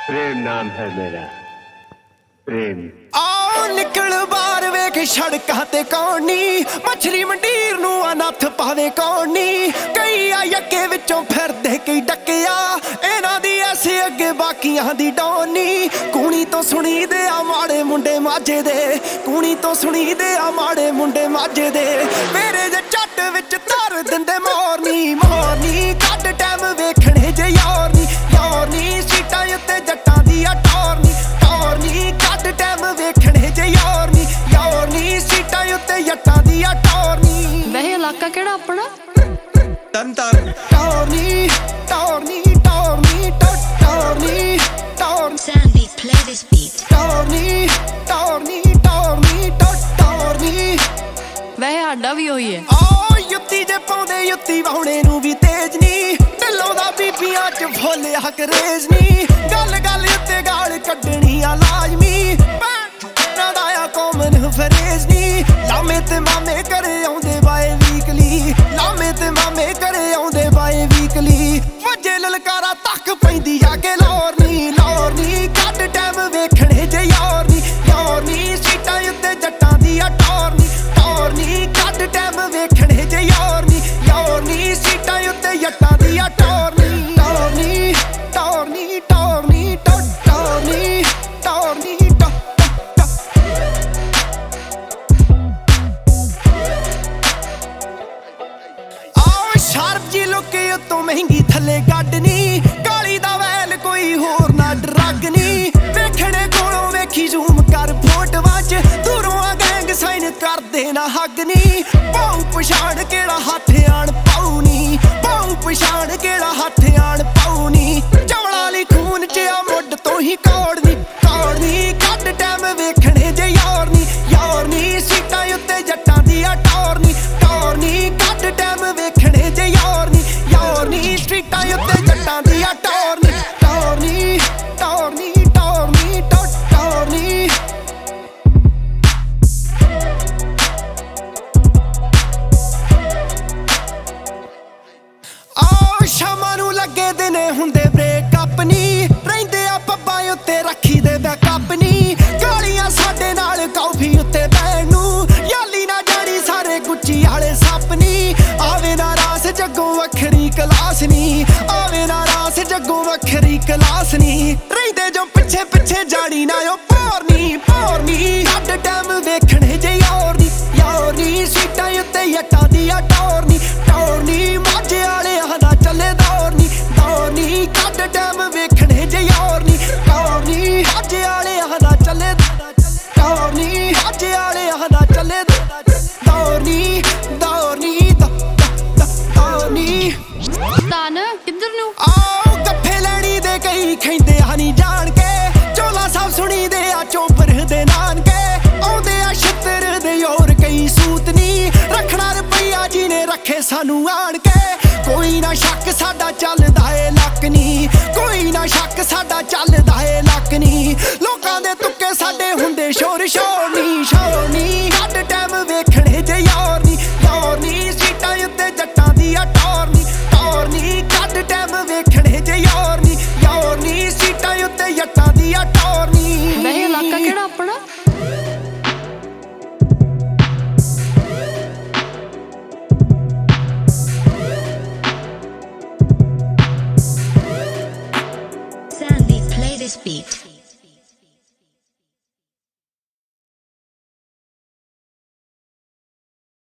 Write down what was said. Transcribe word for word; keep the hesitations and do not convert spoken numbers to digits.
प्रेम नाम है मेरा प्रेम। आओ निकल बाहर वेख सड़कां ते कौन नी मछली मंडीर नूं अनथ पावे कौन नी कई आई अगे विचों फिरदे कई डकिया इन्हां दी ऐसे अगे बाकियां दी डौनी कूणी तो सुनी दे आ माड़े मुंडे माझे दे कूणी तो सुनी दे आ माड़े मुंडे माझे दे मेरे जे झट विच धर दिंदे मोरनी मोरनी कट टाइम वेखणे जे यार नी यार नी सीटां उत्ते जट्टां दी आ टोरनी टोरनी कट टाइम वेखणे जे यार नी यार नी सीटां उत्ते जट्टां दी आ टोरनी। वह इलाका केड़ा अपना तरन टोरनी टोरनी टोरनी टोरनी टोरनी Sandy, play this beat. टोरनी टोरनी टोरनी टोरनी वह आडा भी होई है। आओ युत्ती जे पाउंदे युत्ती वाहुणे नूं भी तेज नी ढिल्लों दा बीबियां च फुੱਲ हक रेज नी गल गल उत्ते गाल कड्डणी आ लाजमी भैणां दा आ कॉमन फरेज नी लामे ते मामे घरे आउंदे बाए वीकली लामे ते मामे घरे आउंदे बाए वीकली वजे ललकारा तक पैंदी आगे लौर नी लौर नी कट टाइम वेखणे जे यार नी यार नी सीटां उत्ते जट्टां दी आ टोर नी टोर नी कट टाइम वेखणे जे यार नी यार नी सीटां उत्ते जट्टां दी आ टोर नी टोर नी टोर नी टोर नी टोर नी टोर नी शार्प जी लुके उत्तों महंगी थले गड्डनी काली दा वैल कोई होर ना ड्रग नी वेखणे कोलों वेखी जूम कर फोटोआं च दूरों आ गैंग साइन कर देना हग नी पाऊ पछाण केड़ा हत्थ आण पाऊ नी पाऊ पछाण केड़ा हत्थ आण पाऊ नी चवला ली खून च आ मुੱਢ ਤੋਂ ही कौड़ नी कौड़ नी कट टाइम वेखणे जे यार नी यार नी सीटां उत्ते जट्टां दी आ टोर नी टोर नी कट टाइम वेखणे जे यार नी यार नी स्ट्रीटां उत्ते जट्टां दी आ टोर नी टोर नी टोर नी टोर नी टोर नी आओ शामां नूं लगे दिने हुंदे ब्रेकअप नी रहिंदे आ पब्बां उत्ते रखी दे बैकअप नी गालियां साडे नाल कॉफी उत्ते बैण नूं याली ना जानी सारे गुच्ची आले सप नी आवे ना रास जग्गों वखरी क्लास नी आवे ना रास जग्गों वखरी क्लास नी रहिंदे जो पिछे पिछे जानी ना ओ पोरनी पोरनी कट टाइम वेखणे जे यार नी यार नी सीटां उत्ते जट्टां दी आ टोर नी टोर नी माझे आले आदा चले दौर नी दौर नी कट टाइम वेखणे जे यार नी टोर नी माझे आले आदा चले दौर नी माझे आले आदा चले दौर नी दौर नी दौर नी तान किधर नू आओ गप्फे लैनी दे कई खैंदे हनी जान के चोला सब सुनी दे आ चोपर दे नानके आउंदे आ छत्तर दे और कई सूत नी रखना रुपया जी ने रखे सानू आन के कोई ना शक साडा चलदा ए लक नी कोई ना शक साडा चलदा ए लक नी लोकां दे तुक्के साडे हुंदे शोर शोर नी शोर नी कट टाइम वेखणे जे यार नी यार नी सीटां उत्ते जट्टां दी आ टोर नी टोर नी कट टाइम वेखणे जे यार नी यार नी सीटां उत्ते जट्टां दी आ टोर नी। वह इलाका केड़ा अपना Sandy, play this beat.